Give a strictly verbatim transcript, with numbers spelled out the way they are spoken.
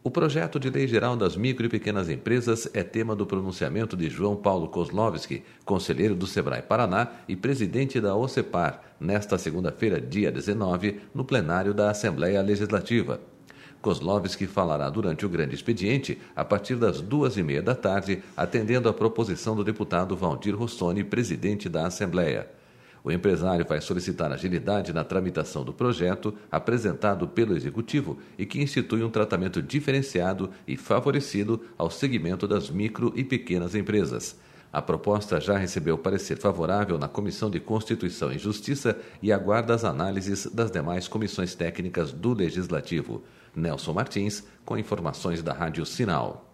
O projeto de lei geral das micro e pequenas empresas é tema do pronunciamento de João Paulo Kozlovski, conselheiro do Sebrae Paraná e presidente da OCEPAR, nesta segunda-feira, dia dezenove, no plenário da Assembleia Legislativa. Kozlovski falará durante o grande expediente, a partir das duas e meia da tarde, atendendo à proposição do deputado Valdir Rossoni, presidente da Assembleia. O empresário vai solicitar agilidade na tramitação do projeto apresentado pelo Executivo e que institui um tratamento diferenciado e favorecido ao segmento das micro e pequenas empresas. A proposta já recebeu parecer favorável na Comissão de Constituição e Justiça e aguarda as análises das demais comissões técnicas do Legislativo. Nelson Martins, com informações da Rádio Sinal.